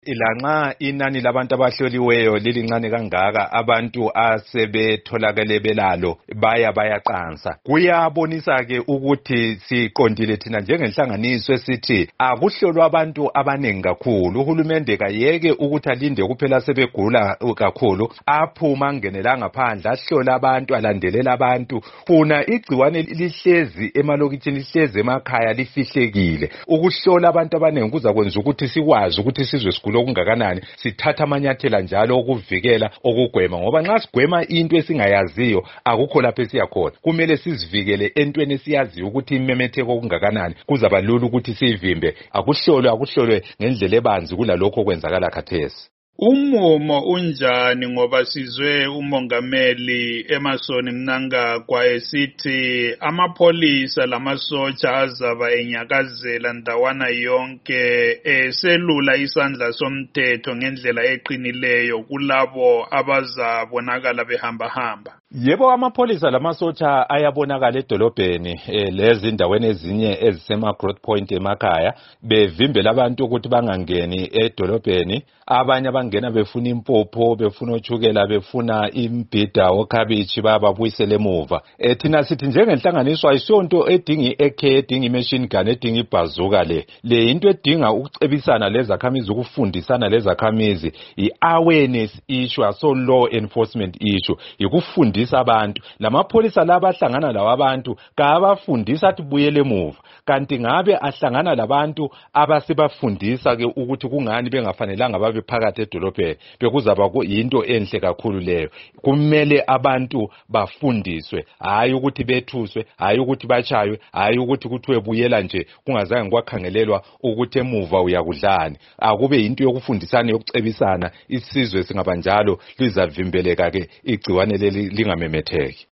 Ilanxa inani labantu abahloliweyo lilincane kangaka, abantu asebetholakele belalo bayaqansa. Kuyabonisa ke ukuthi siqondile thina njengenhlanganiso esithi akuhlolwa abantu abanengi kakhulu. Uhulumende kayeke ukuthi alinde kuphela sebegula kakhulu, aphuma angenela ngaphandle ahlola abantu, alandelela abantu. Funa igciwane lihlezi emalokitshini, lihlezi emakhaya, lifihlekile. Ukuhlola abantu abanengi kuzakwenza ukuthi sikwazi ukuthi sizwe okungakanani, sithatha amanyathela njalo okuvikela, okugwema, ngoba nxa sigwema into esingayaziyo akukho lapho esiyakhona. Kumele sizivikele entweni esiyaziyo ukuthi imemetheko okungakanani, kuzaba lula ukuthi siyivimbe. Akuhlolwe ngendlela ebanzi kulalokho okwenzakala khathesi. Umumo unjani ngoba sizwe umongameli Emmerson Mnangagwa esithi amapholisa lamasotsha azaba enyakazela ndawana yonke eselula isandla somthetho ngendlela eqinileyo kulabo abazabonakala behamba. Yebo, amapholisa lamasotsha ayabonakala edolobheni lezi indaweni ezinye ezisema-Growth Point emakhaya, bevimbela abantu ukuthi bangangeni edolobheni. Abanye bangena befuna impopho, befuna otshukela, befuna imbhida okhabichi, babuyisele emuva. Thina sithi njengenhlanganiso ayisonto edinga i-AK, edinga i-machine gun, edinga ibhazuka le into edinga ukucebisana lezakhamizi, ukufundisana lezakhamizi, i-awareness issue, aso law enforcement issue, ikufundisa abantu. Lamapholisa laba ahlangana lawa abantu kabafundisa athi buyele emuva, kanti ngabe ahlangana labantu abasebafundisa ke ukuthi kungani bengafanelanga babe phakathi edolobheni, bekuzaba yinto enhle kakhulu leyo. Kumele abantu bafundiswe, hayi ukuthi bethuswe, hayi ukuthi bachaywe, hayi ukuthi kuthiwe buyela nje kungazange kwakhangelelwa ukuthi emuva uyakudlani. Akube yinto yokufundisana, yokucebisana, isizwe singabanjalo lizavimbeleka ke igciwane leli lingamemetheki.